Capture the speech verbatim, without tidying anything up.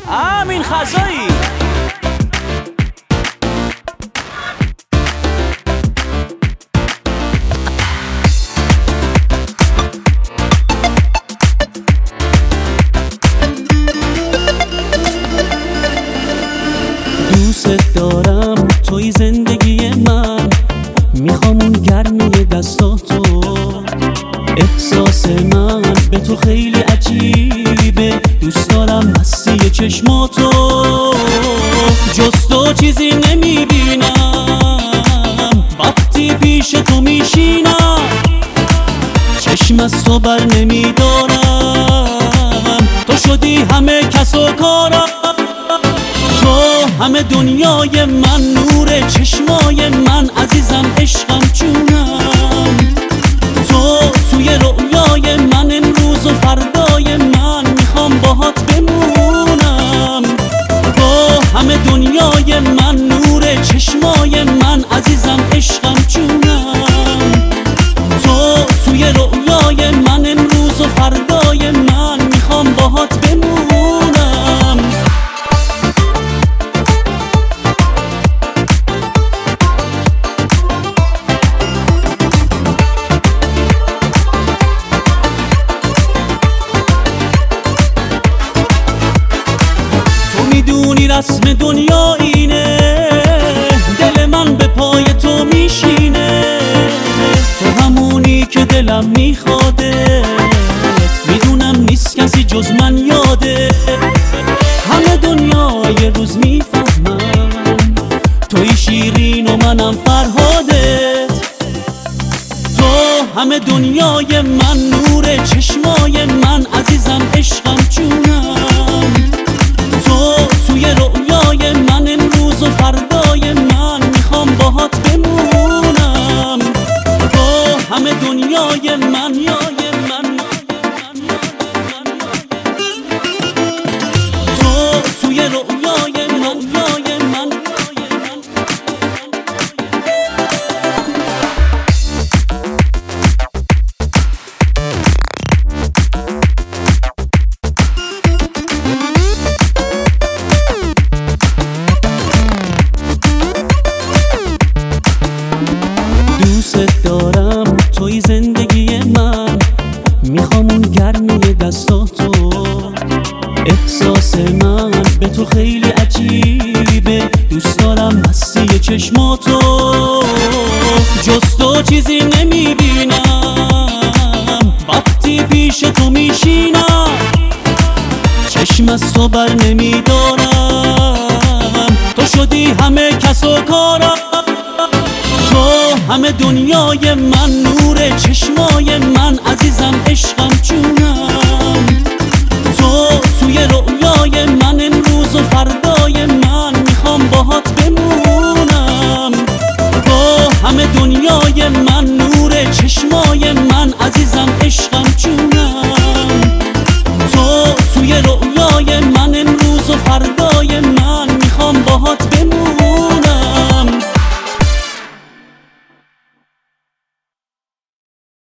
امین خزایی. دوست دارم توی زندگی من، میخوام اون گرمی دستاتو. احساس من به تو خیلی عجیبه، دوست دارم مستی چشماتو. جز تو چیزی نمیبینم وقتی پیش تو میشینم، چشم از تو بر نمیدارم، تو شدی همه کس و کارم. تو همه دنیای من، نور چشمای من، عزیزم عشقم جونم. تو توی رویای من، امروز و فردای من، میخوام باهات بمونم. تو همه دنیای من، نور چشمای من، عزیزم عشقم جونم. تو توی رویای من، امروز و فردای من، میخوام باهات بمونم. میدونی رسم دنیا اینه، دل من به پای تو میشینه. تو همونی که دلم میخواده، میدونم نیست کسی جز من یاده. همه دنیا یه روز میفهمم توی شیرین و منم فرهادت. تو همه دنیای من، نور چشمای من، عزیزم عشقم جونم. تو توی رویای من، امروز و فردای من، میخوام باهات بمونم. تو همه دنیای من، یای من، تو توی رویای من، یای من. دوست دارم توی زندگی من، میخوام اون گرمی دستاتو. احساس من به تو خیلی عجیبه، دوست دارم مستی چشماتو. جز تو چیزی نمیبینم وقتی پیش تو میشینم، چشم از تو بر نمیدارم، تو شدی همه کس و کارم. تو همه دنیای من، نور چشمای من، عزیزم عشقم جونم. تو توی رویای من، امروز و فردا